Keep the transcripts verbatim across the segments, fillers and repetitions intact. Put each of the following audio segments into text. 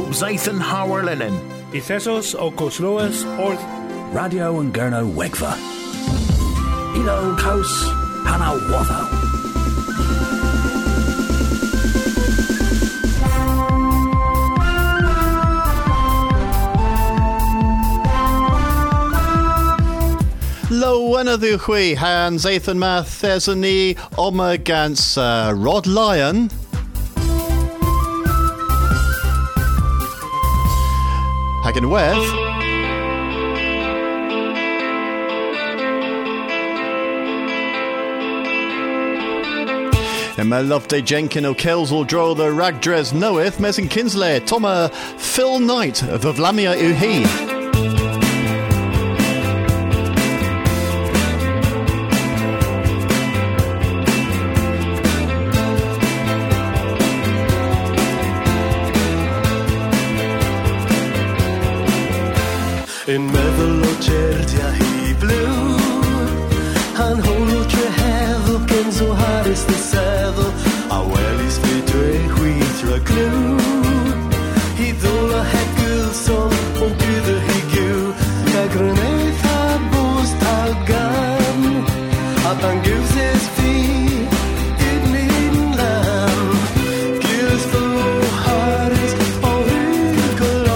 Zathan Howard Lennon. Ithesos o Cosloas Orth. Radio and Gurno Wegva. Ilo Kos Panawatho. Lo wenadhuchwi han Zathan ma thesani oma gans uh, Rod Lyon. Hagen wef. And my love day Jenkin O'Kells will draw the Ragdres knoweth, Mesin Kinsley, Toma Phil Knight of Vlamia Uhi. In meddwl o cherdia hi blw Han hwnnw tre heddw Gens o haris dy seddw A welis fi dwe chwythra glw Hi ddol a hegl son O gyda hi gyw Ga gryneith a bws tal gan A pan gyws es fi Gyd mi'n lam Gyls fy o haris O hygl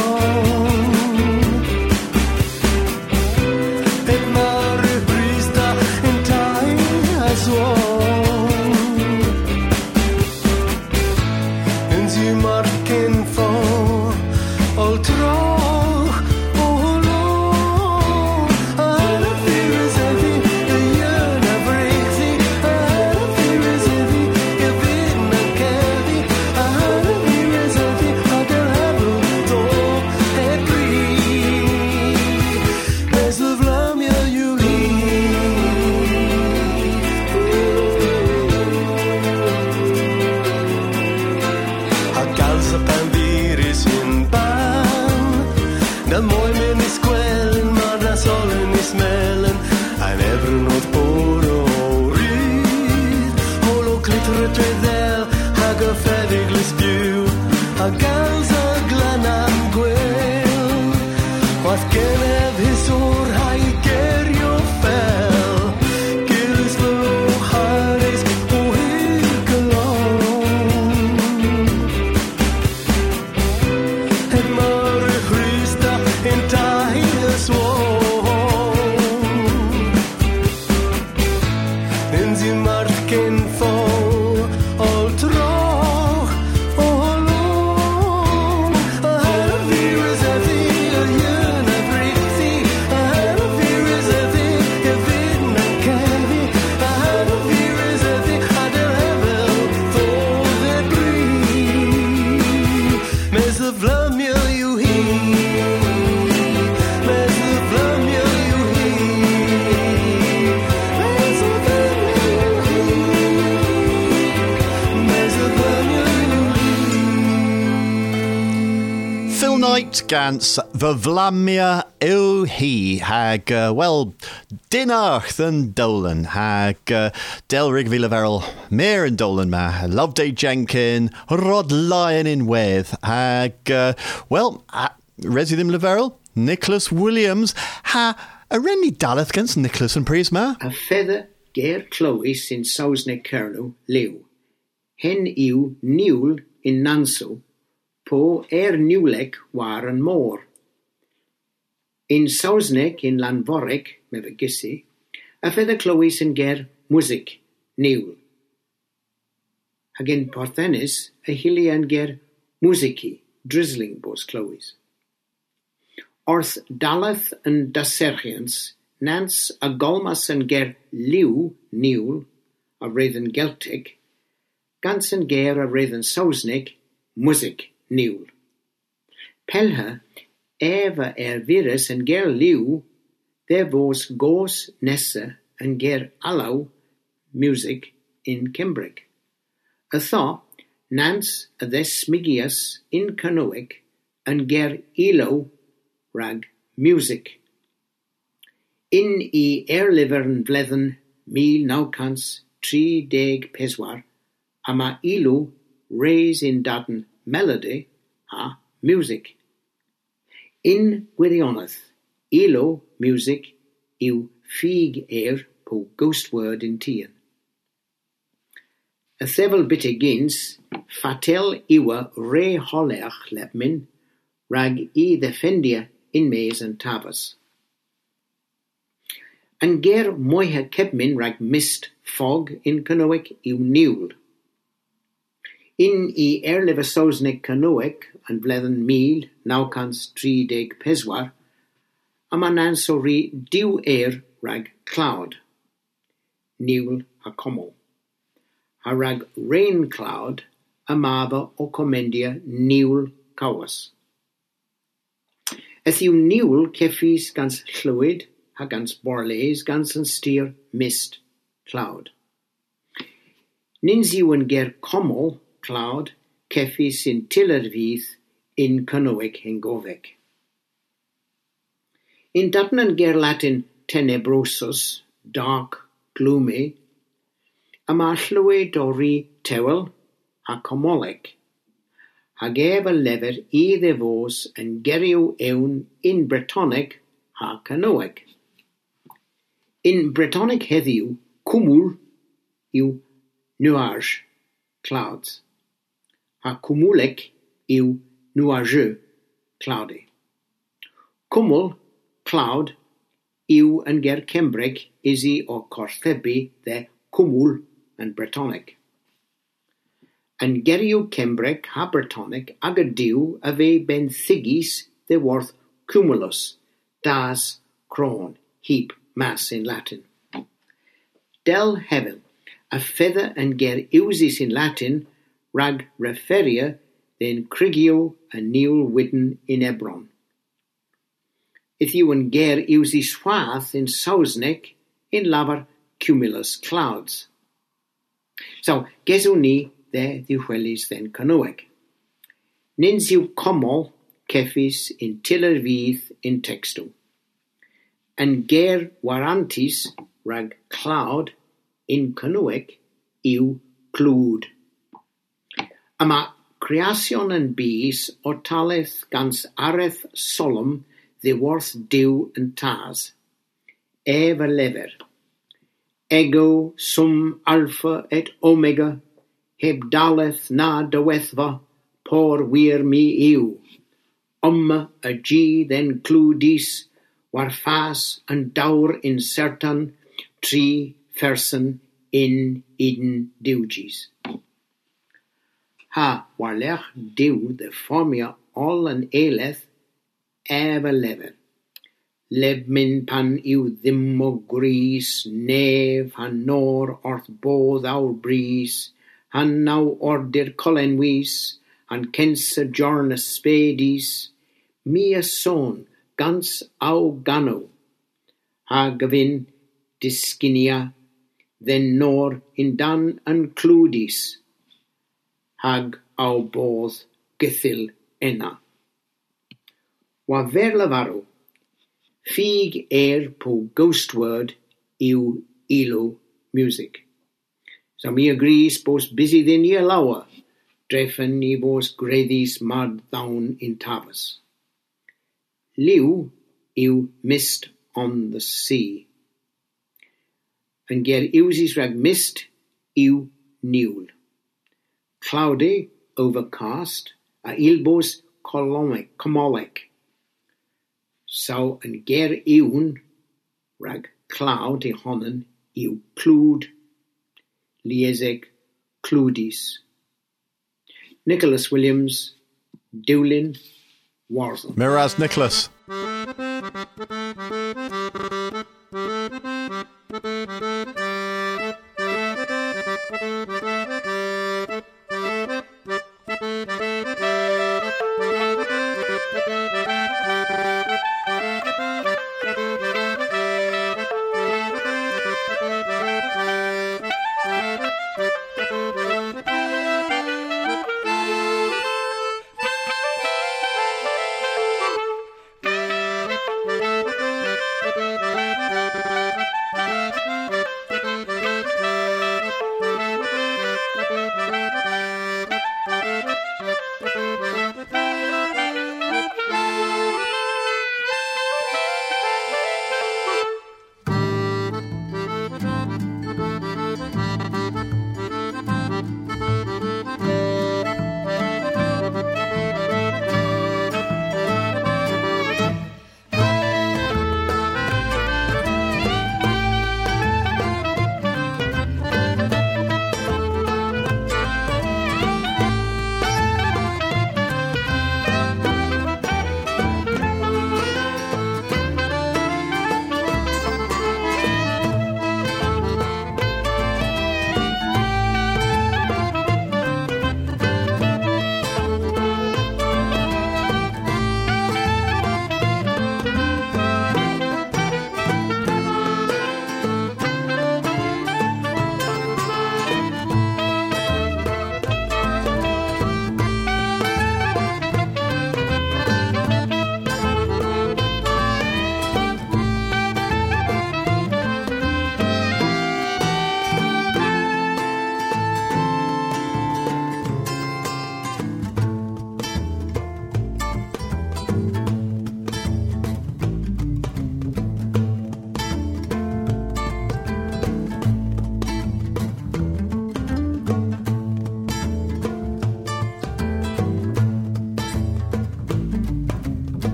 Gans Vlamia o hi hag uh, well dinach than Dolan hag uh, Delrig Villaveril Mir and Dolan ma Loveday Jenkin Rod Lyon in Weth hag uh, well uh, Residim Laveril Nicholas Williams ha a Rennie Daleth gans Nicholas and Prisma a feather Ger Clovis in Sausne Kerno Lew Hen Ew Newell in Nanso Po er Newlek war an mór. In Sausnek in Lanvorek, me fy gysi, a fedd y Clywys yn ger music, Newell. Hag in Porthennis, a hili yn ger musici, drizzling bos Clywys. Orth Dalath yn Daserchians, nans a golmas yn ger liw, Newell, a redd yn Geltic, gans yn ger a redd yn Sausnek, music, Newell. Pelha, eva er virus en ger liw, there was gos nessa en ger allow music in Cymbric. A thaw, nans a des smigias in Canoic en ger ilo rag music. In I erlivern vlethen mil naukans tri deg peswar, ama ilo raise in daten melody, ha, music. In gwirionedd, ilo music yw ffug eir po ghost word in tîn. Y thefel bit gins, fatel iwa re holeach lebmin, rag I ddeffendia in mes and tafas. Yn ger moiha kebmin rag mist fog in Canoic yw niwl. In I erlef y Saesneg Canoic yn fledden mil naw cant tri deg peswar, a man anso ri diw eir rag cloud, niwl a comol. A rag rain cloud a mava o comendia niwl cawas. Eth yw niwl ceffis gans llwyd a gans borles gans yn styr mist cloud. Nins yw yn ger comol cloud ceffis in tiller fydd in Canoic hen gofeg. In datnan ger Latin tenebrosus, dark, gloomy, a ma llwyd o ri tewel a comoleg, hag ef y lefer I ddefos yn gerio ewn in Bretonic a Canoeg. In Bretonic heddiw, cwmwl yw nuage, clouds, a cwmwlec yw nuageux, cloudy. Cwmwl, cloud, yw yn ger Cembreg isi o corthebu dde cwmwl yn Bretonic. Yn gerio Cembreg a Bretonic ag y diw a fe benthigis dde worth cumulus, das, cron, heap, mass in Latin. Del hefel, a feather yn ger iwsis in Latin rag referia then crigio a niwl widden in Ebron. If you yn ger iwsis swath in Saesneg in lafar cumulus clouds. So, gesw ni dde ddiwchelis then Canoeg. Nins yw comol ceffis in tiller fydd in textu. Yn ger warantis rag cloud in Canoeg yw clwd. Yma creasion yn bys o taleth gans areth solom ddiworth diw yn tas. Ef y lefer. Ego sum alpha et omega, heb daleth na dywethfa, por wir mi yw. Omma a G then clwdis, war fas yn dawr in certan, tri fersen in eden diwgis. Ha, warlech diw de formia all yn eileth ef y lefer. Lebmin pan yw ddim o gris, nef han nor orth bodd awr bris, han naw ordir colenwys, han kens y jorn y spedis, mi y son gans aw gano, ha gyfyn disgynia, then nor in dan yn clwdis, hag aw bodd gythil enna. Wa fer lafarw, ffug eir po ghost word yw ilo music. So mi agrees bos busy ddyn i lawa, drefen i bos greddis mad dawn in tafas. Liw yw mist on the sea. Yn ger iwsis rag mist yw niwl. Cloudy, overcast, a ilbos colomec, comolec. So yn ger iwn rag cloud i honen yw clwd, lieseg, clwdis. Nicholas Williams, Dewlin, Warsaw. Miraz Nicholas.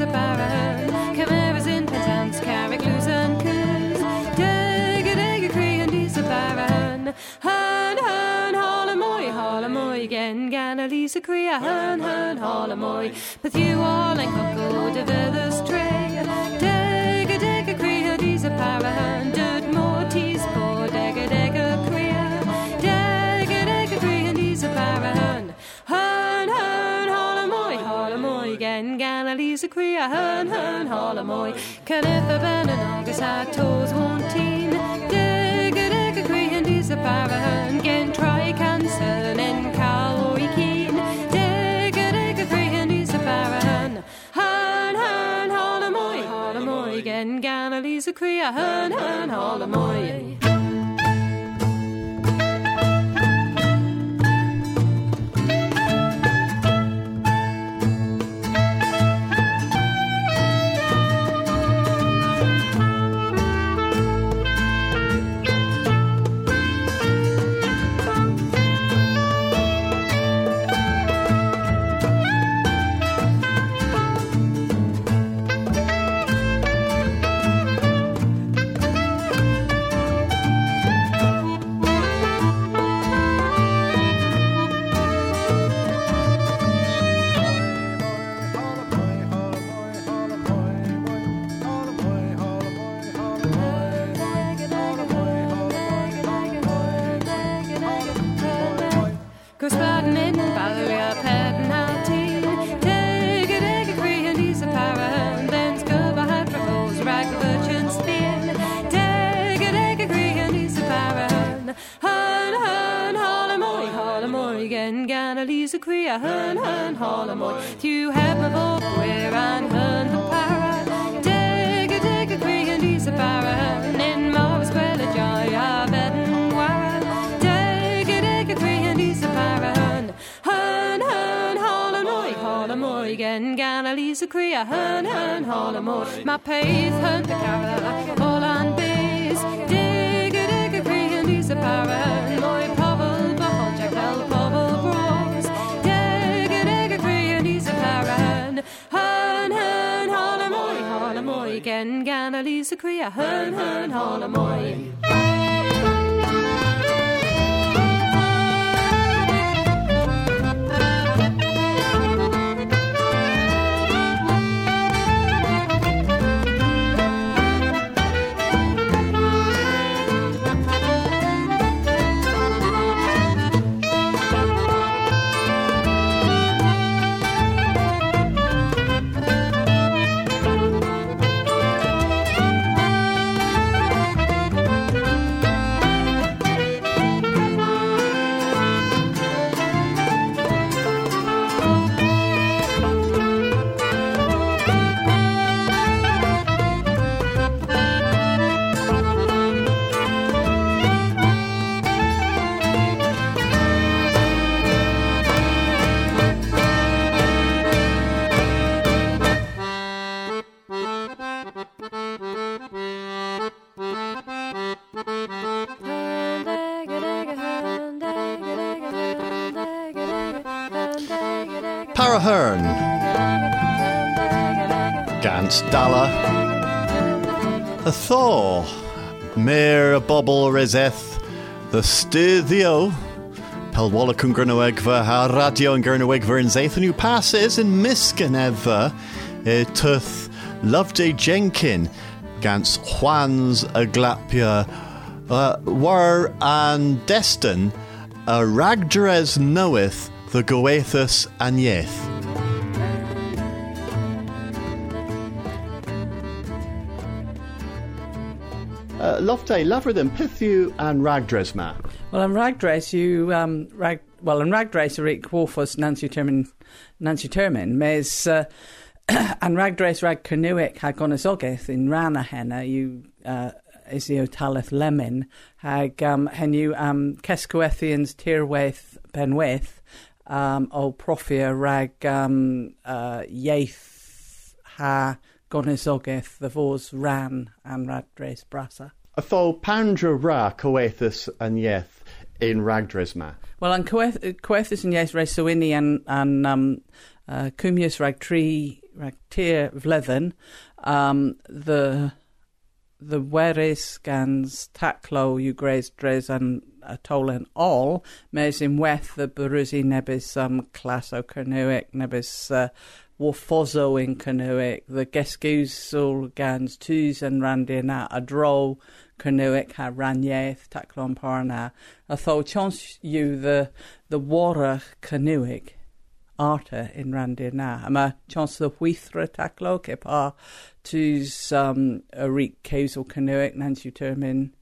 Lisa Barahern, Cameras in Penzance, Carrick, Luzon, Coos, Dega Dega Cree and Lisa Barahern, Hun Hun Holamoy, Holamoy, Gen Gana Lisa Cree, Hun Hun Holamoy, with you all and Coco de Vedas Tray, Dega Dega Cree and Lisa Barahern, Dud Mortis, poor Dega Dega Cree, Dega Dega Cree and Lisa Barahern, Hun Hun Holamoy, Holamoy, Gen Gana Lisa Cree, Hun Hun Holamoy, Canetha Ben and August had toes wanteen, Dega Dega Cree and Lisa Barahern, Gen Try Cancer and Calorie Keen, Dega Dega Cree and Lisa Barahern, Hun Hun Holamoy, Holamoy, Gen Gana Lisa Cree, Hun Hun Holamoy. Lisa Cree, Hun Hun Holamoy, you have my vote where I'm Hun the Para, Dega Dega Cree and Lisa Barahern, in Marvis Quella Joy of Eden Wara, Dega Dega Cree and Lisa Barahern, Hun Hun Holamoy, Holamoy, Gen Gana Lisa Cree, Hun Hun Holamoy, my pace Hun the Cara, all on base, Dega Dega Cree and Lisa Barahern, Moy Pobble, Bahol Jack Del Pobble Bros, Dega Dega Cree and Lisa Barahern, Hun Hun Holamoy, Holamoy, Gen Gana Lisa Cree, Hun Hun Holamoy. Barahern, Gans Dalla, a Thor, Mir a Bobble Rezeth, the Styddio, Pelwalla Cungranawegva, ha Radio and Gurnawegva in Zathan, passes in Miskaneva, e Tuth, Loveday Jenkin, Gans Juan's Aglapia, uh, War and Destin, a Ragdres knoweth the Goethus Anyeth. Uh, Lofty, lover than Pithu and Ragdres ma. Well, in Ragdres, you um, rag. Well, in Ragdres, Rick Wolfus, Nancy Termin, Nancy Termin, mes uh, and Ragdres Rag Kernuic Hagonazogeth in Rana Henna, you uh, Isio Talith Lemon, hag um, hen you um, Kescoethians Tirweth Benweth. Um, o Profia rag um, uh, Yaith ha Gonizogeth the Vos Ran and Ragdres Brasa. A fo Pandra Ra Coethus and Yeth in Ragdresma. Well, and Coethus and Yeth Resuini and and um, uh, Cumius Rag Tree rag tir vlethen, um, the the weris gans taclo you graze dres and a tolen all, mes in weth the berusi nebis um classo canoic nebis uh, warfozo in canoic, the gescusul gans twos and randina a drow canoic ha ranyeth taclon parna. A tho chance you the the water canoic arta in randina. Ama chance the wheathra taclo kepa twos um a reek causal canoic nancy termin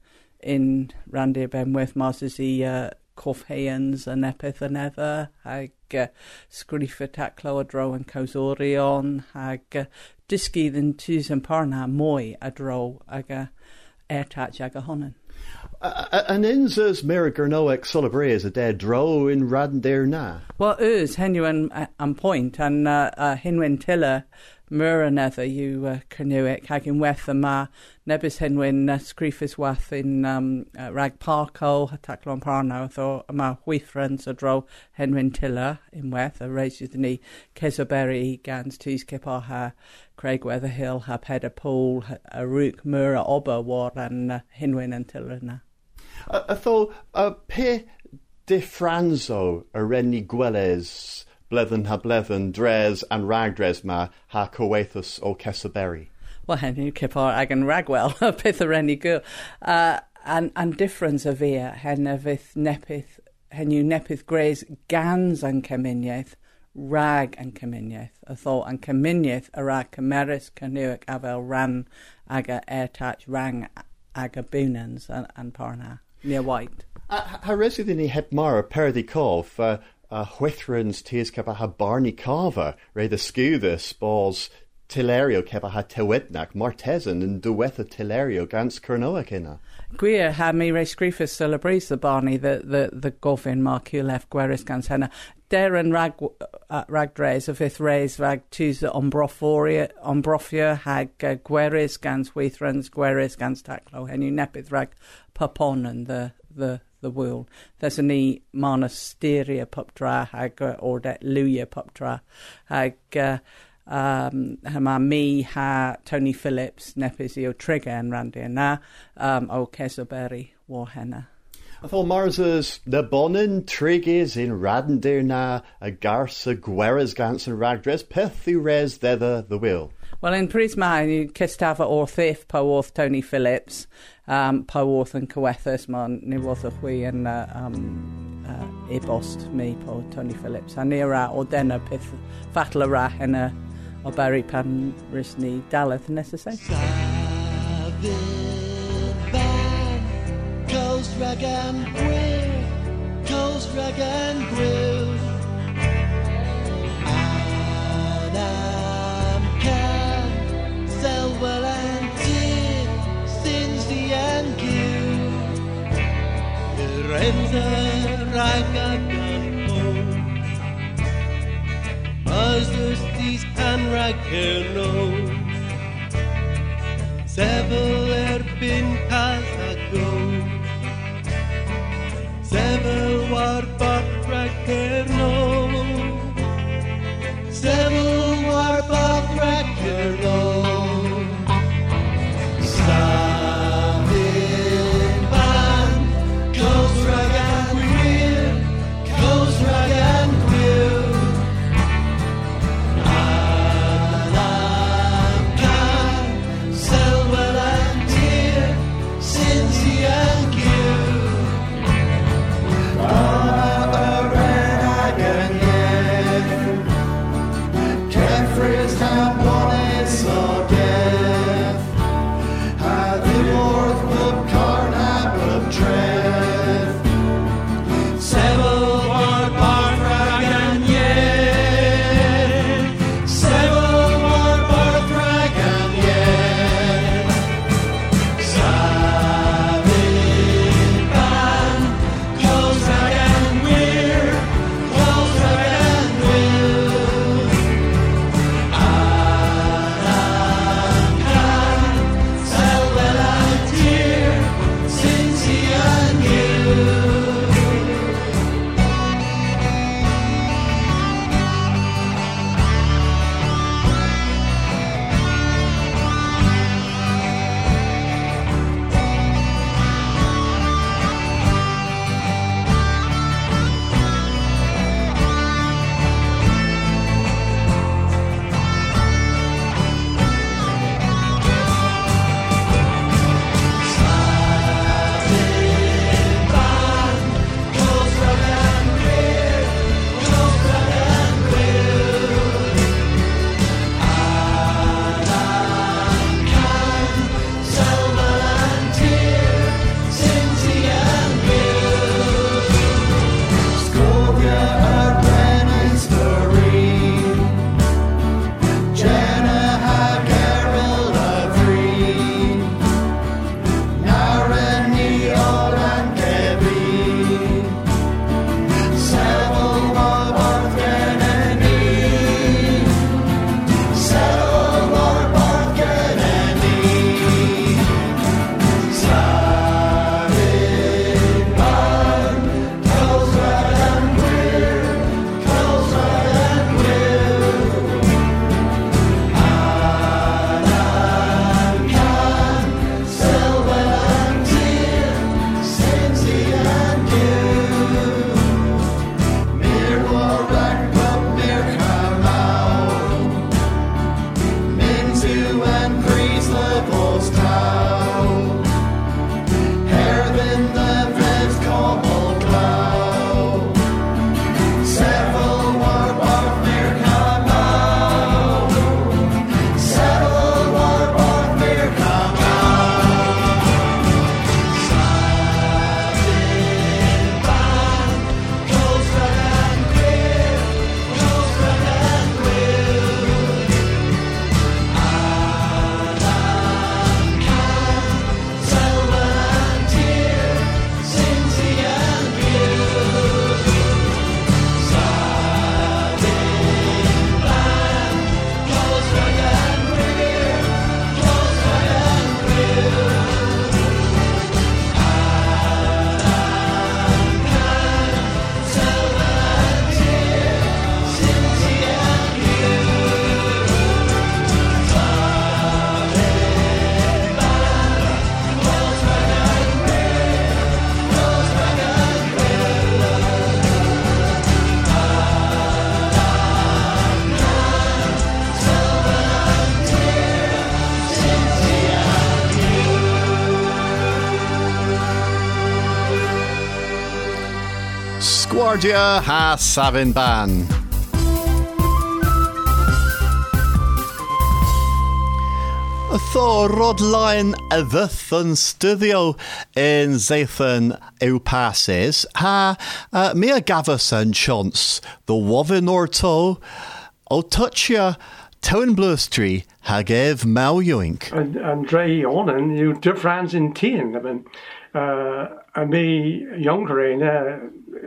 in Randir Benwith Masters the uh, Corfhayans and Epith and Ever hag uh, Screefer Taclo a Dro and Causorion hag uh, Diski than Tus and Parna Moy a Dro aga Airtach aga Honan. Uh, and inzas Miragernoek Solabri is a dead dro in Randir na. Well, us Henu and uh, and Point and uh, uh, Hinwin Tiller Mura nether you uh, canoic hagin weth the ma nebis henwin uh, screefis wath in um, uh, rag parco taclon parno tho ma wheathrens a dro henwin tiller in weth a raises the knee kesoberry gans tees kipar ha Craig Weatherhill ha peda pool a rook mura ober war and uh, hinwin and tiller na. I thought a pe de franzo a renni gwelles Blethen ha blethen, dres and ragdres ma ha coethus o Kesaberry. Well, hen kipar agan ragwell, pithareni go. Uh, and and difference of ear, hen evith nepith, hen you nepith graze gans and ceminieth, rag and ceminieth, a thought and ceminieth, a rag cameris, canuic avel ran, aga airtach rang, aga bunans and, and parna, near white. Ha residini hepmara perdikov, uh, Uh, Whethrans tis kepa ha Barney Carver, re the scuda spores Tilerio kepa ha Tewetnak, Martesan and Duetha Tilerio gans Kernoakina. Gwir ha mi re screefus celebres the Barney the the the govin Marculef Gweris gans henna. Darren rag uh, ragdres of ith rays rag tus the ombrophoria ombrofia hag uh, Gweris gans Whethrans Gweris gans Taclo henu nepith rag papon and the the the wool. There's a knee monasteria pupdra hag uh, or that luya pupdra hag uh, um ha me ha Tony Phillips nepizio trigger and randy na um o Kesoberry war henna. I thought Mars's the bonin triggers in Radendir na a garsa gueras gans and ragdres pethu res thither the will. Well, in Prisma, you Kistava Orthif, Poworth, Tony Phillips, um, Poworth and Coethus, man, Niwothahui and uh, um, uh, Ibost, me, Po, Tony Phillips, Anira, Ordena, Pith, Fatlara, and uh, Oberi Pan Risni, Daleth, necessary. Ghost rag and grill, ghost rag and grill. Well and did since the end kill Renza ragagapo Mazdas these and ragano Sevel erbin kazago Sevel war bat ragano Sevel war bat ragano Wardia ha Savin Ban. Tho rodlaen y ddythyn styddio yn zeithyn yw passes, ha uh, mi a gafas yn chance the wofin or to o touchia Town Blustry hag ev mau yoink. And, and Dre onen, you difference in teen, I mean, uh, and me younger in, uh,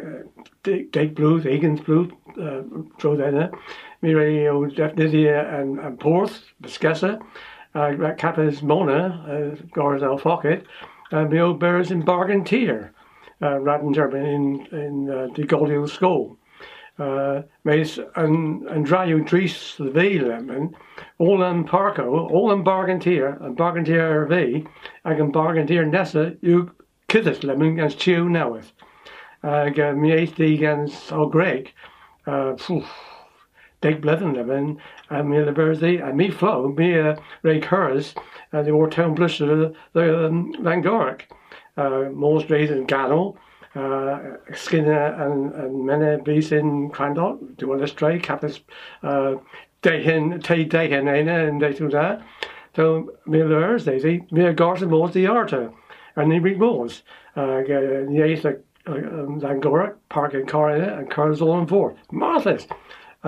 Dake Blues, Egan's Blues, uh, throw that in, me radio definitely and, and Porth, Biscassa, uh, Kappa's Mona, uh, Gorzel Pocket, and the old bears in Bargain Tier, uh, Radden German in, in uh, the Goldiel School. Uh, mees een, een draaien dries de weelen, all een parko, all een bargantier, een bargantier R V, en een bargantier nessa, you kiddes lemon as chew now with. Uh, me eet die gans al Greg, uh, dik blevin lemon, and me the birthday, and me flow, me uh, Ray Curris, and the war town blush the, the um, Langoric, uh, most days in Gannel. Uh, Skinner and, and many bees in Crandall, do a stray, Kappas, uh, Dahin, Tay Dahin, and they do that. So, me there's Daisy, me a Garson Moors the Arta, and they read Moors. Uh, yes, like Langoric, Park and Corina, and Curls all on four. Marvelous! Uh,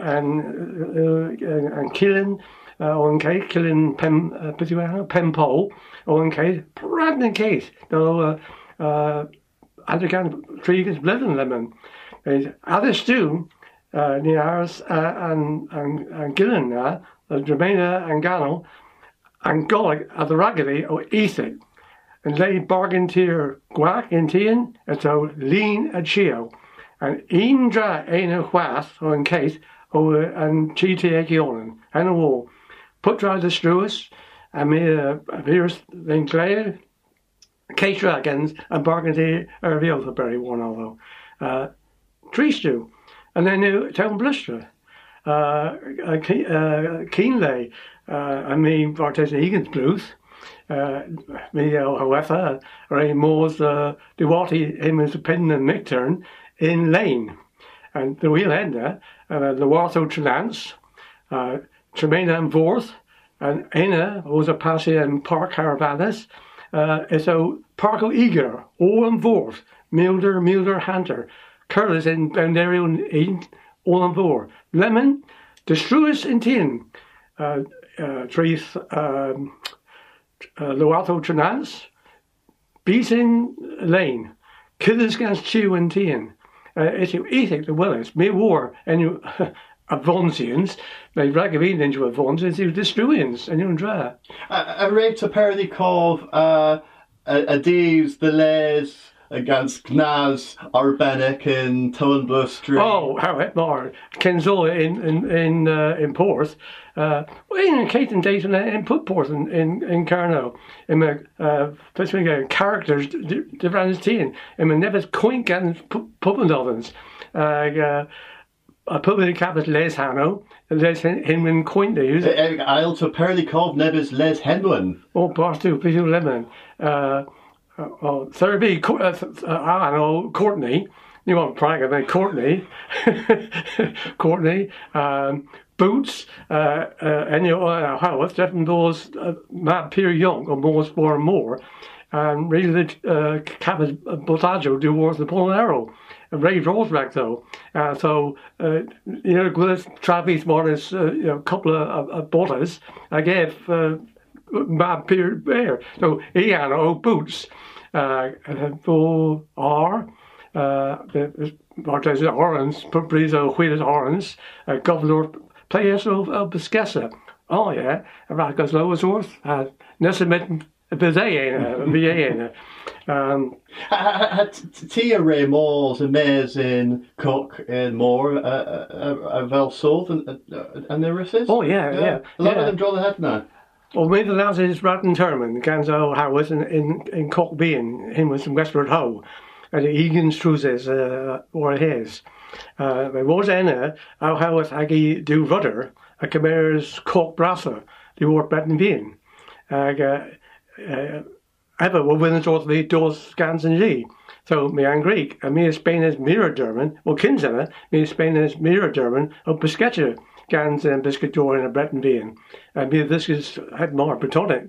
and, uh, and killing, uh, on case, killing Pem, uh, Pem Pole, on case, Brandon case. So, uh, uh, and again, Treegan's Blevin Lemon. Other stew, uh, near ours, uh, and, and, and Gillen, uh, Dramena and Gano, and Golic at the Raggedy or Ethan, and lay bargain tier guac in Tian, and so lean a chio, and een dra een a whath, or in case, or and chi te ekionen, and a wall. Put dry the struis, and me a virus, then clay. Case dragons and bargain are the other berry one although uh tree stew and then new town bluster uh, uh, uh Keenley uh I mean Vartes Egan's Blues uh me uh, however Ray Moore's uh Duwati him as a pin and Micturn in Lane and the wheel ender uh, the Wartho Trelance uh Tremaine and Vorth and Ina was a passy and Park Caravanas. Uh, so Parko Eager, Owen Vorth, Milder, Milder Hunter, Curlis in Boundarian Eden, Owen Vor, Lemon, Destruous in Tin, uh, uh, Trees, um, uh, Loato Trenance, Beaton Lane, Killers against Chew and Tin, uh, it's you ethic the Willis, me war, and you. Avonsians, they ragavine into Avonsians, you Destruians, and you dra. A rate to parody cove, uh, a Deves, the Les, against Gnaz, Arbenik, and Town Blustry. Oh, how it more. Kenzola in, in, in, uh, in Porth, uh, well, in Kate and Dayton in Putporth in, in, in Carno, in my, uh, specific characters, different teen, in my Nevis Coink and Puppendovens, uh, uh, I put with the capital Les Hanno, Les Henwin Cointy. I'll to Perly Cove Nebis Les Henwin. Oh, Barstu, Peter Lemon. Uh, oh, Thurby, I know, Courtney. You want Prague, I mean, Courtney. Courtney. Um, Boots, uh, uh, and you know, how it's definitely those, uh, Matt Pierre Young, or more, more and more. And really, uh, Capital Botaggio do wars the Pole and Arrow. Ray Roserack though, uh, so uh, you know, with Travis Morris, uh, you know, a couple of, of bottles, I gave uh, Mad Peter Bear. So he had old boots, uh, for R, uh, the Martes Orange, Brizo Wheelers Orange, uh, Governor Players of Biscassa. Oh yeah, Rakas Lowersworth, uh, Nessamit. Bizayena, um, Tia Ray Moores and Mares in Cook and Moore, uh, Velsoth and and the Risses. Oh yeah, yeah. yeah. A lot yeah. of them draw the head now. Well, maybe the last is Ratton Terman, Ganzo Howard in in, in Cock Bean, him was from Westward Hoe, and the Egan's Truces uh, were his. Uh, there was Enna, how Howard Aggie do Rudder, a Cameras Cock Brasser, the Wart Breton Bean. Uh, Uh, ever were winning towards the doors scans and G. So me an Greek, and me is Spain as Mira Derman, well Kinsella, me is Spain as Mira Derman, of Biscatcher, Gans and Biscator and a Breton Bean. And me this is had more Bretonic,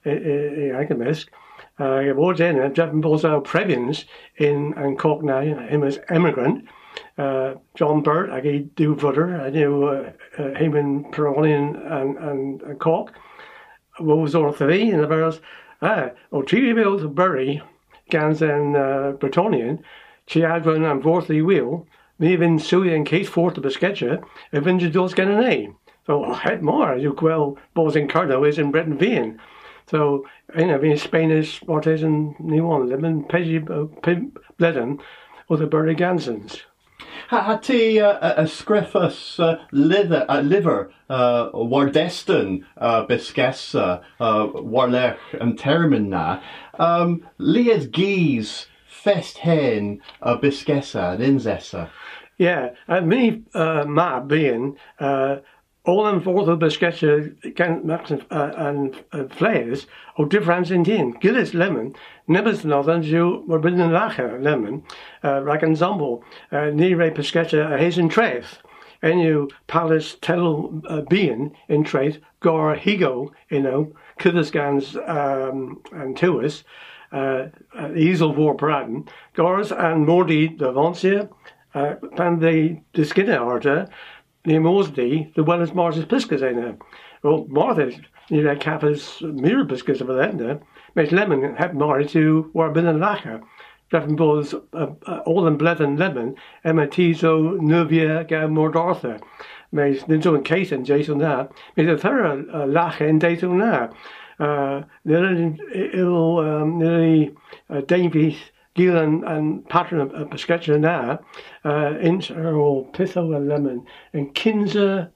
I can miss. I was in a Jeff Bolso Previans in and Cork now, him as emigrant. Uh, John Burt, I gave do Vutter, I knew uh, uh, him in Peronian and, and, and Cork. What was all three in the barrels? Ah, oh, three bills of Bury, Gans and uh, Bretonian, she had one and fourthly wheel, me even Suey and Case fourth of the sketcher, if in does get an A. So, I had more, you well, both in Cardo is in Breton Vian. So, you know, being Spanish, Mortes and New Orleans, I've been Peggy Bledden, or the Bury Gansons. Ha ti a scriffus liver uh, liver uh, wardeston uh, biscessa uh, warlech and termin na um liad gees fest hen uh, biscessa and inzessa. Yeah, and me uh, ma being uh, all and forth of biscessa can uh, and uh, flares or difference in tin Gillis lemon. Nibbers northern you were bidden lacher lemon, uh, rag ensemble, uh, nere pescetta a hazen traith, and you palace tell uh, being in traith, gore higo, you know, kithasgans um, and tuas, uh, uh, easel vor paraden, gores and mordi devancia, uh, pan the diskinna order, near Mosdy, the well as Martha's piscas in there. Well, Martha's, you know, Kappa's mirror piscas over there. Met lemon had married to Warbin and Lacher. Dreffin Bulls, uh, uh, all in Bleth and Lemon, Emma Tiso, Nuvia, Gam Mordortha. Met Ninjo and Case and Jason na. Met a thorough Lacher and Dayton na. Uh, nearly ill, um, nearly Davy, Gil and, and pattern of, of Sketcher na. Uh, inch or Pitho and Lemon. And Kinza.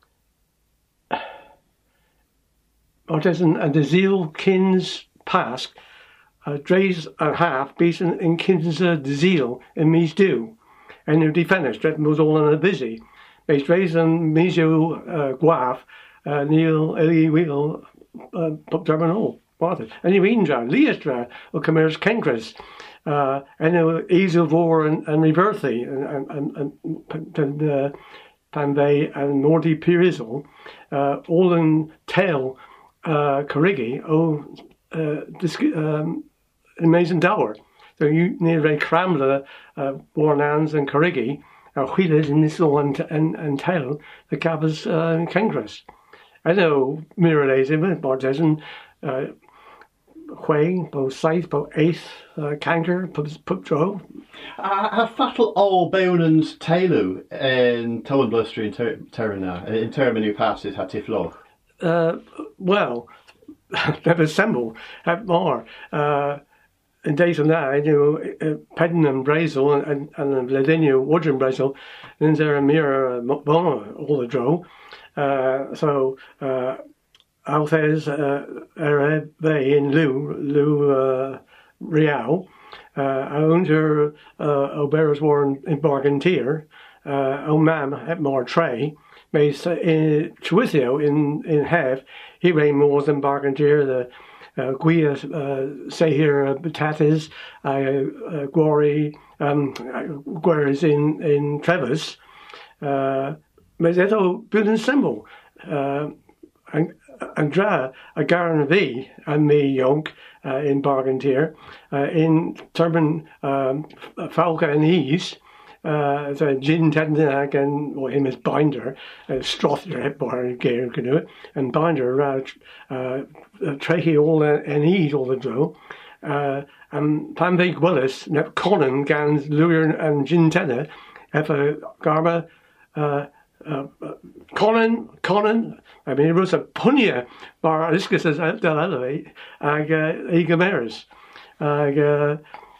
Artisan and the Zeal Kins. Pask, uh, Drays and half, Beeson in Kinsa de Zeal in Mies do. And you defenders, Stretton was all in a busy. Based Drays and Miso uh, Guaf, uh, Neil Ellie Wheel, uh, Pup Terminal, Martha. And you Indra, Leastra, or Commerce Kenkras, uh, and you Easel Vor and, and Reverthi, and, and, and, and uh, Panvey and Morty Pirizal, uh, all in Tail, uh, Carigi, oh, Uh, this, um, amazing dower. So you near Ray Cramler, uh, Warnans and Carigi, uh, Wheelers in this and and and tail the Cabas uh, and Kengras. I know Miralays in it, Bartesan, uh, Huang, both Scythe, both Eighth, uh, Kanker, Pupdro. A fatal all Bonans Tailu in Towan Blustery in Termina, in Terminu passes Hatiflo. Uh, well, they've assembled, have more. Uh, in days of that, you know, uh, Pedden and Brazel and, and Vladinio, Wood and Brazel, and there a mirror, Bono, all the draw. Uh, so, uh, Althez, uh, Arab, they in Lou, Lou, uh, Real, uh, I owned her, uh, O'Bear's War in, in Bargantier, uh, O'Mam, at more Tray, Mace in Chwithio in, in Hev, he ran more than Bargantier, the uh, Guia, uh, say here, uh, Batatas, uh, uh, Glory, um, Gueras in, in Trevis, uh, mas eto building symbol, uh, and, and dra, a Garan V, and me Yonk, uh, in Bargantier, uh, in Turban, um, Falca and Ease, Uh, the Gin Tendinag and well, him as Binder, uh, Strother, Hepbar, and Gare Canoe, and Binder, uh, uh, Trehi all and Eat all the dough, uh, and Panvig Willis, Nep Conan, Gans, Lure, and Gin Tenna, have a Garba, uh, uh, Conan, Conan, I mean, it was a Punya, Bar Iscus as Del Elevate, and Egameras, and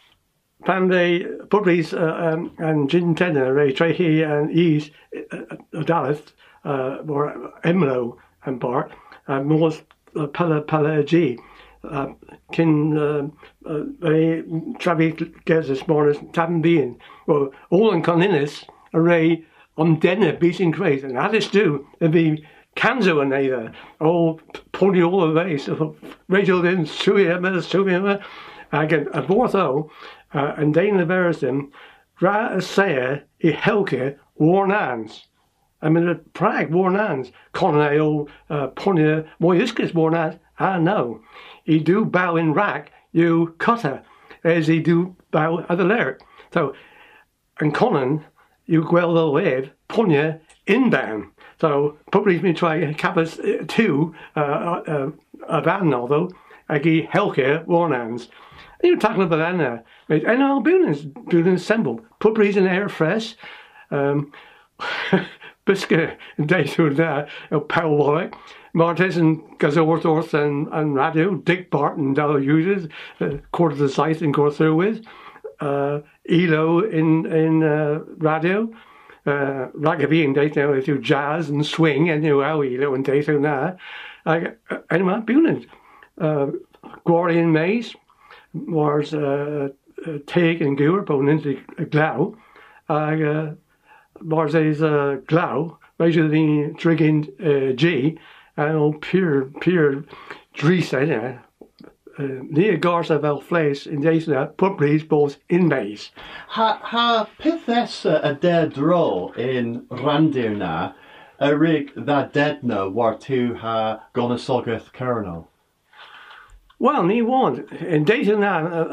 Panday, Putries, uh, um, and Gin Tenner, Ray Trehi, and Ease, uh, Dallas, uh, or Emlo and Bart, and Morse Pala Pala G. Uh, Kin, uh, uh, Ray Travi Gers this morning, Tabin Bean, well, all in Coninis, a Ray on Denner, beating Craze, and Alice do, it'd be Kanzo and either, all pony all the way, so Rachel then, Sui Emma, Sui Emma, I get a Bortho. uh, and Dane the Verism, Ra Saya, I Helke, Warn Hands. I mean, the Prague Warn Hands, Connail, uh, Ponya, Moyuskis Warn Hands, ah, no. He do bow in rack, you cutter, as he do bow at the lyric. So, and Conan, you gwell the wave, Ponya, inbound. So, probably me try Kappas uh, two, uh, uh, a van novel, Agi Helke, Warn Hands. You tackle about that now. And all buildings, buildings assembled. Puppies in air fresh. Um, Biscuit and day through there. Powell Wallach. Martes and Gazorthorth and, and Radio. Dick Barton, Dollar Users. Uh, quarter the site and go through with. Uh, Elo in in uh, Radio. Uh, Ragavy and day now through jazz and swing. And you know how Elo and day through there. Uh, anyway, buildings. Uh, Glorian Maze. Was uh, uh, Take and Gour, both into Glau. Uh, was is uh, Glau, measure the drinking uh, G, and pure, pure Dries, eh? Near Garza Vel Fleis in days that puppies both in base. Ha, ha pithes a dead draw in Randirna, a rig that deadna war to ha Gonasogath Colonel. Well, ni want in data now.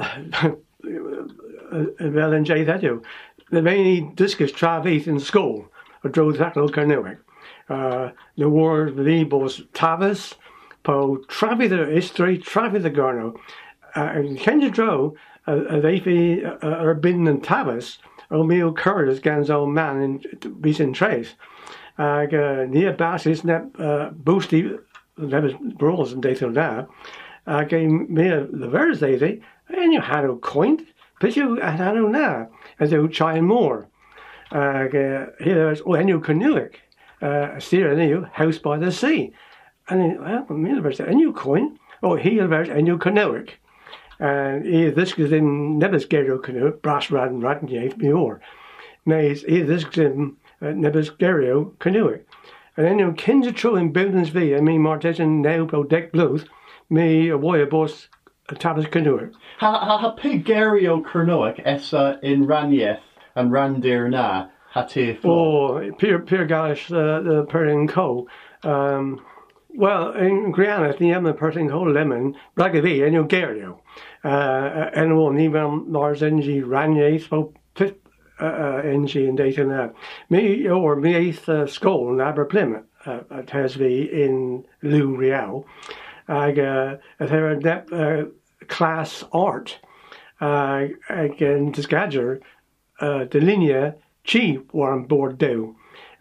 Well, in Jay that you, the main discus travis in school, or drove that little Carnewick. Uh, the word the boss Tavis, po travis the history, travis the Garno, and can you draw they be er bin and Tavis, or meal Curtis Gans old man in be in trace. Uh, near Bassis net boosty, that was brawls and data now. I gave me the verse daisy, and you had a coin, but you had no now, as you try more. Uh, here's oh, and you Canuick, uh, steer and you house by the sea, and well, me the verse, and you coin, oh, here verse, and you Canuick, and here this is in Nebus Gero Canoe, brass rad and rat and yave me or, maze here this is in Nebus Gero Canuick, and then you kinda true in buildings V, I mean Martesian now pro deck blues. Me a warrior boss a Tavis Canoe. Ha ha ha Pigario Kernoic essa in Ranieth and Randir na hati. Oh, Pier Pier Galish uh, the Perrin Co. Um, well, in Griana, the Emma Perrin Co. Lemon, Bragavi, and Ugario. Uh, and one even Lars N G Ranieth, so fit uh, N G and data na. Me or me eighth uh, school in Aber Plymouth uh, at Hesby in Lou Real. Ag uh, there that uh, class art uh, again disgadger uh, the linia chi war on board do.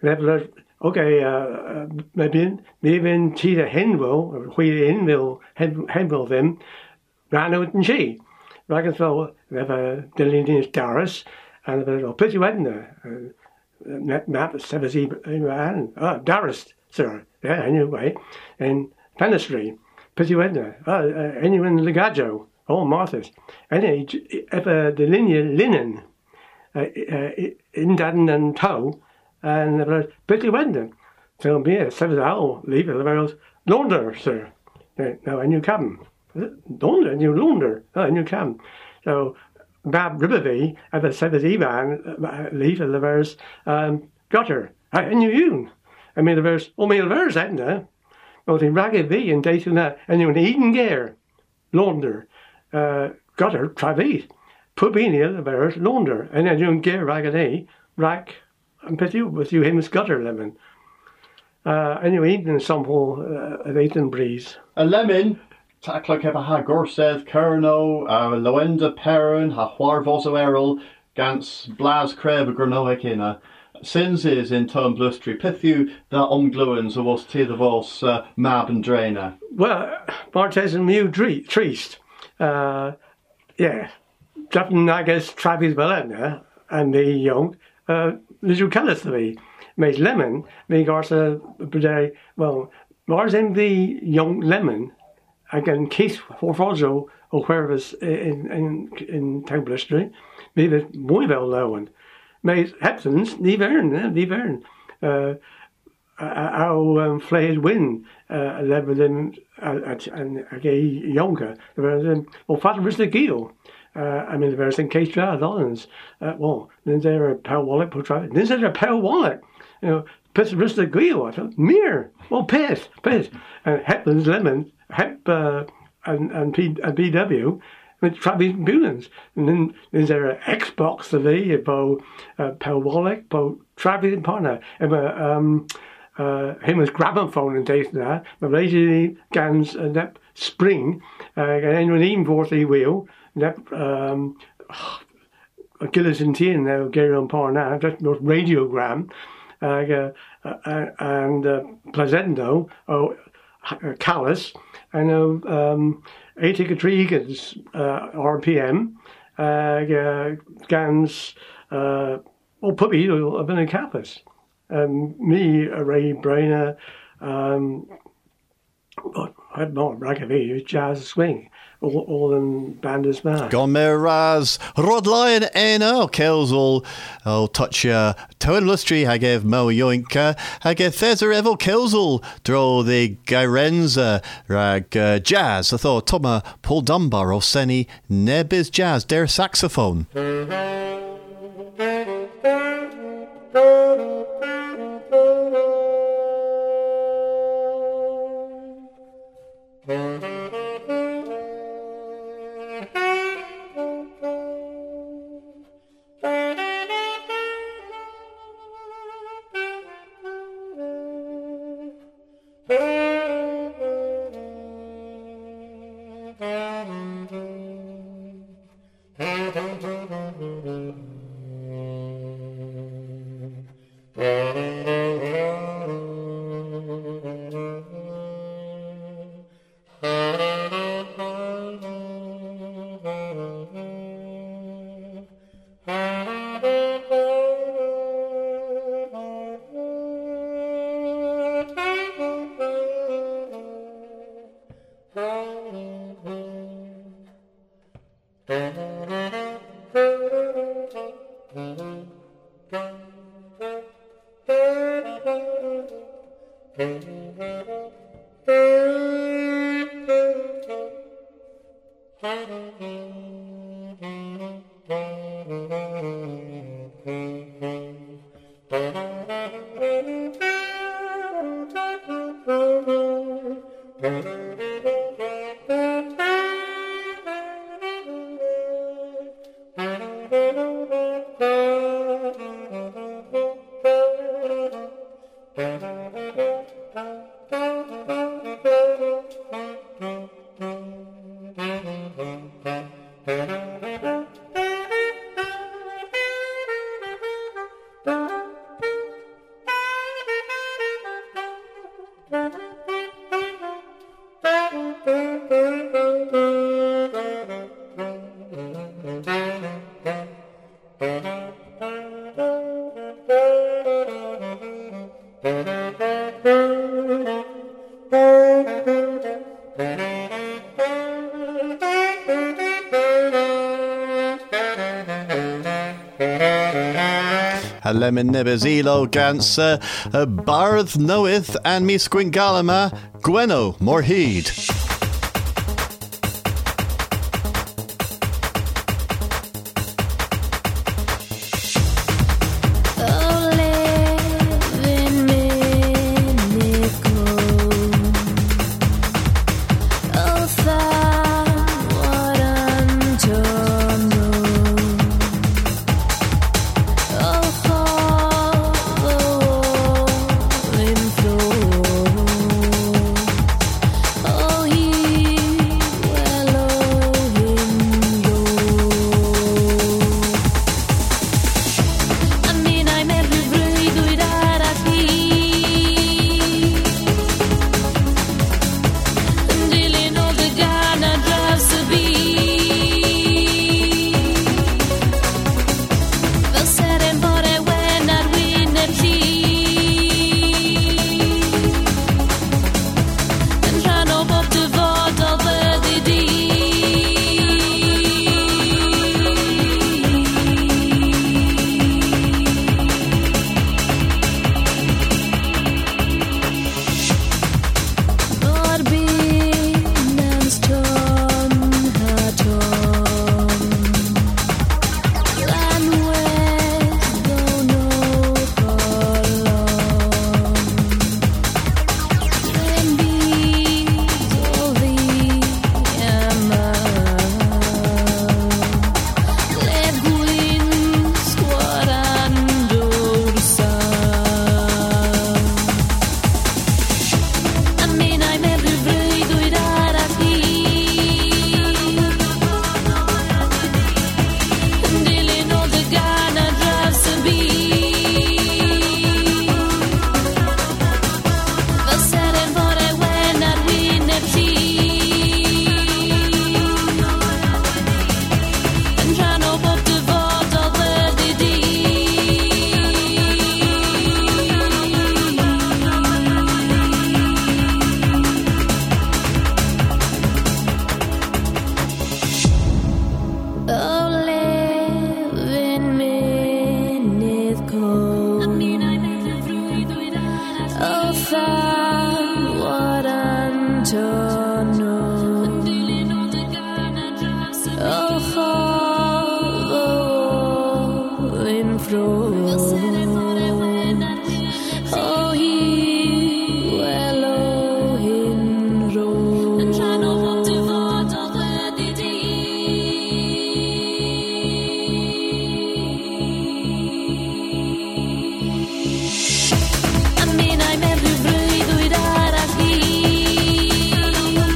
Okay, uh, maybe maybe chi the henville or we henville henville them ran out and chi. Like so, have a the linia Doris and a pretty wedding. That map seven even ah Doris sir yeah anyway and Penistry. Pretty weather. Uh, uh, anyone Legajo, all Martha's. And if uh, the linear linen, uh, uh, in Dadden and toe, and uh, pretty weather. So me, a seven hour leave it about launder, sir. Uh, no, a new cabin. Launder, a new launder, oh, a new cabin. So, Bab Ribberby, at the seventh Evan, leave it about um, gutter. A new Ewing. I mean, the verse, oh, me, the verse, isn't there? Oh, the ragged V and dating that, and you an Eden Gare, launder, uh, gutter, travis, put in here the bears, launder, and then you Gare ragged A, rack, and put you with you him as gutter lemon. Uh, and you eating sample uh, of Ethan Breeze. A lemon, tackle keba ha Gorseth, Kerno, uh, Loenda Perrin, ha Huarvozo Errol, Gans Blas Creb, Gronoekina. Since is in term blustry, pithu that omgluins or was to the vos uh, mab and drainer. Well, Martes and Mew Treast. Uh, yeah. Japton, I guess, Travis Valena and the young, uh, little colours to me. Made lemon, me garsa, well, Mars and the young lemon, again, Keith Forfozo, or wherever in, in, in town blustry, maybe muy well lowen. Made Heptons, die Vern, die Vern. Uh, our um, flayed win, uh, level them and a gay younger. Well, father was the Gil. Uh, I mean, there's in case jazz Islands. Uh, well, then there a Pell Wallet per traffic. Then there's a Pell Wallet. You know, Pitt Rista Guio. I thought, mere. Well, Pitt, Pitt. And Heplin's Lemon, Hep, uh, and, and, P, and P W, with Travis Bulans. And then there's there a Xbox T V, about uh, Pell Wallet, about Travis and partner. And, uh, um, uh, him as gramophone and taste that. But later, Gans, uh, that spring, uh, and an even forty wheel. That um, Gillis and Tien now Gary on Par now just most radiogram uh, uh, and uh, Placendo or uh, Callus I know um, eighty Catrigas uh, R P M uh, uh, Gans uh, oh puppy I've been a Cappus um, me a Ray Brainer um, but I had more ragavy jazz swing. All, all in band as man. Gon me raz Rod Lion Ena Kells all oh touch uh Town Lustry I gave Mo Yoinka I gave Feather Evil Kells all draw the Gyrenza rag uh, jazz I thought Toma Paul Dunbar or Senny Nebiz jazz their saxophone. A lemon nibbers elo gansa, a barth knoweth, and me squingalama, Gweno, more heed. Oh, he Antonio Oh, in fro Oh, he well oh, in ro And try no more to vote of the day I mean, I met the bride with Araki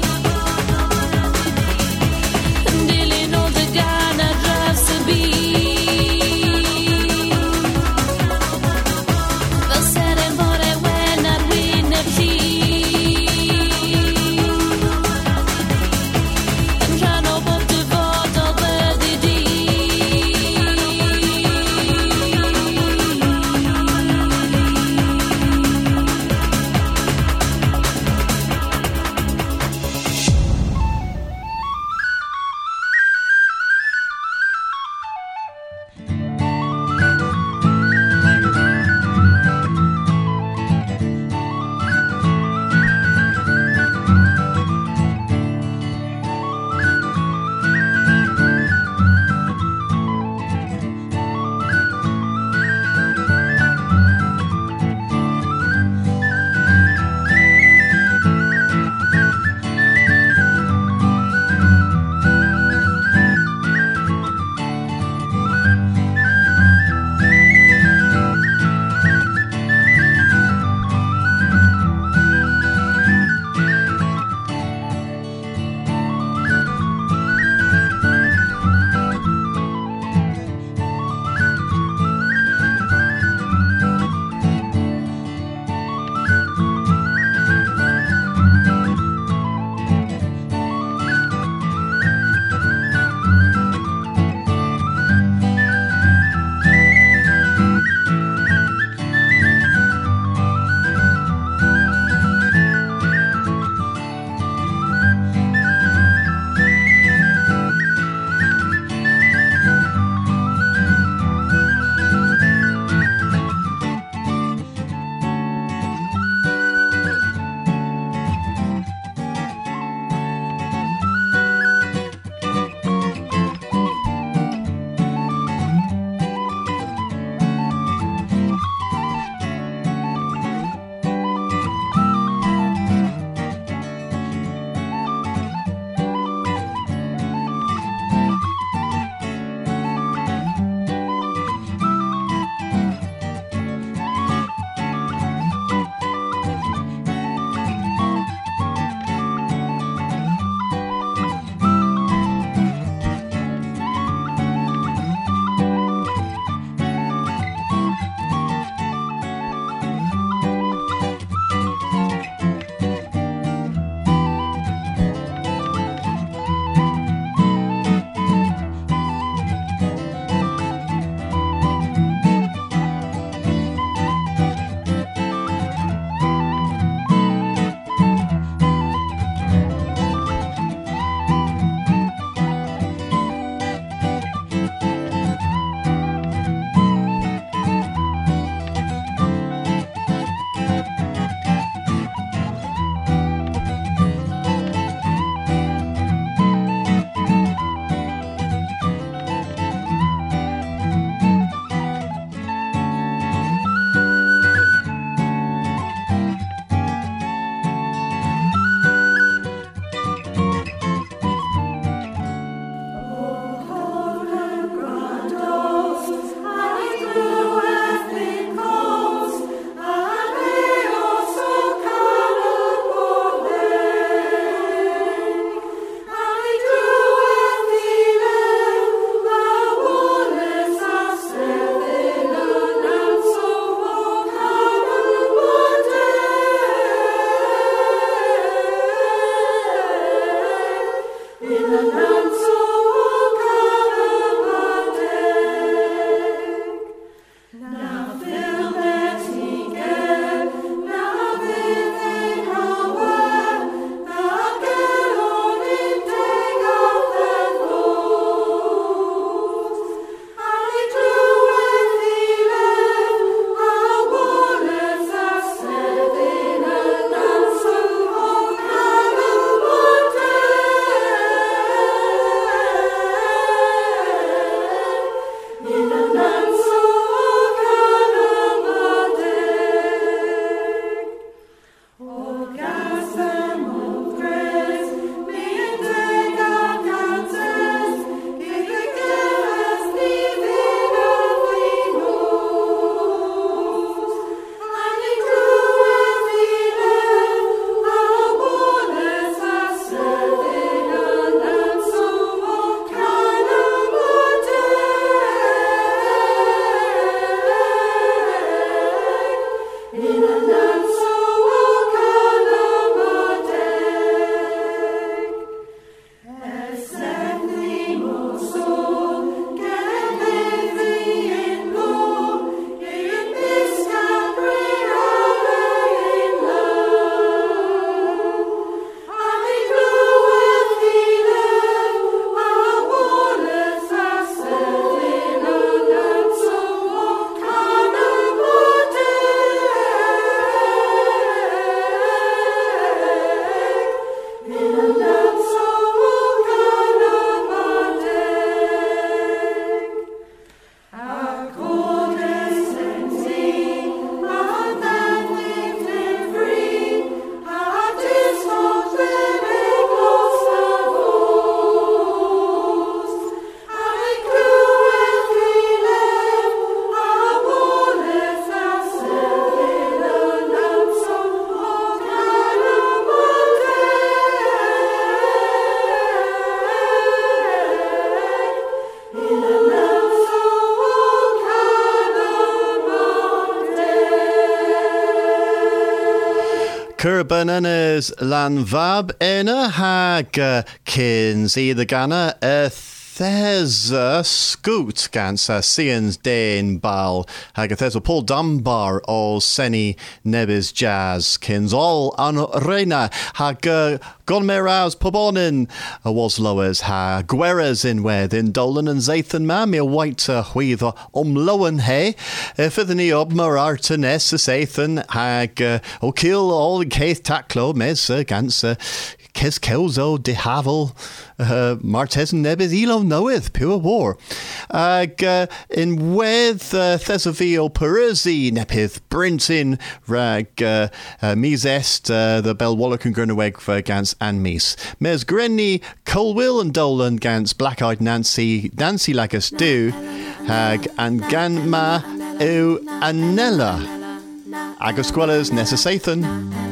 Curbanas lan vab ena hag uh, kins either gana uh, There's a scoot gans a sians dain bal hag a there's a Paul Dunbar o seni nebis jazz kins all an reina hag uh, gon me rouse pobonin a was lowers ha gweras in wed in Dolan and Zathan ma me a white uh, huidha um lowen he if the ni ob mar artanes a Zathan hag uh, o kill all the case taclo mes uh, gans uh, Kes Kelzo de Havel uh, Martes Nebis Elo knoweth pure war. Ag uh, in with uh, Thesavio Peruzzi Nepith Brintin Rag uh, uh, Mis Est uh, the Belwallock and Gurnaweg for Gans and Mis. Mes Grenny Colwill and Dolan Gans Black Eyed Nancy Nancy like a stew Hag and Ganma U Anella Agosquellas Nessa Sathan.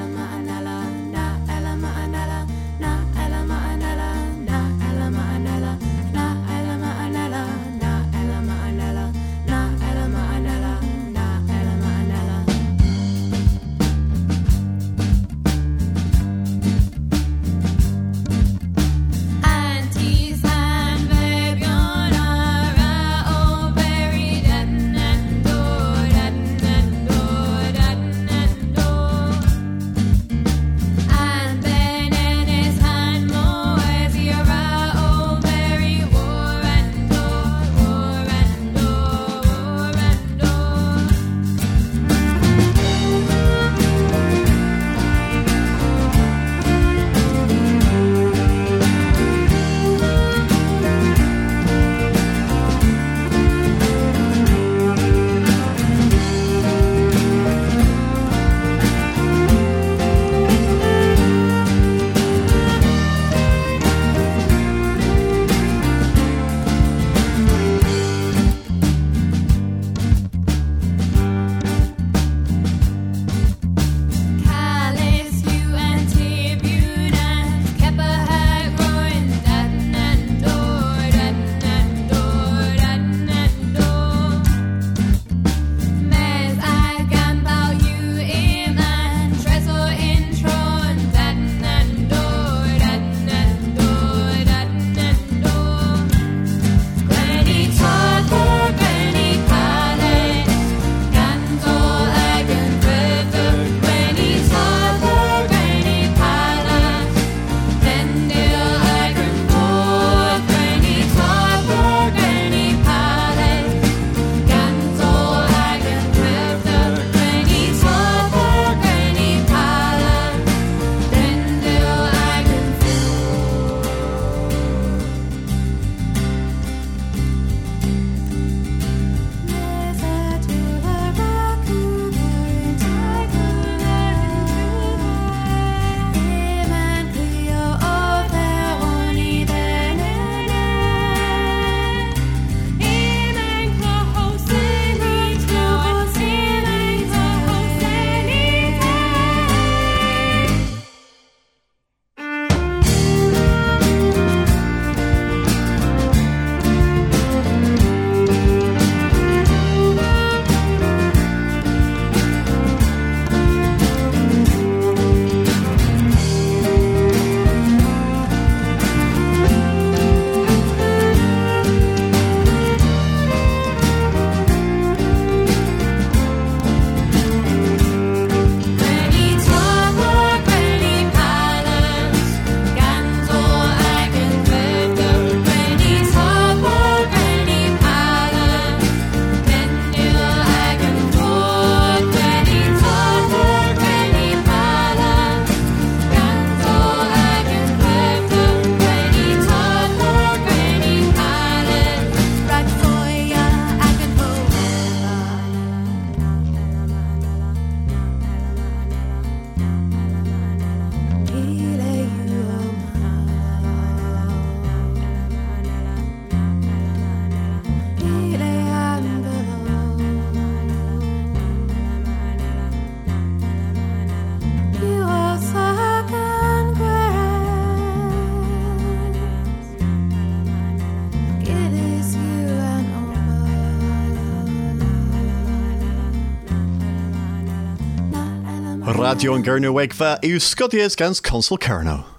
Radio an Gurnu Wegfa yw Scodias gans Consul Carno.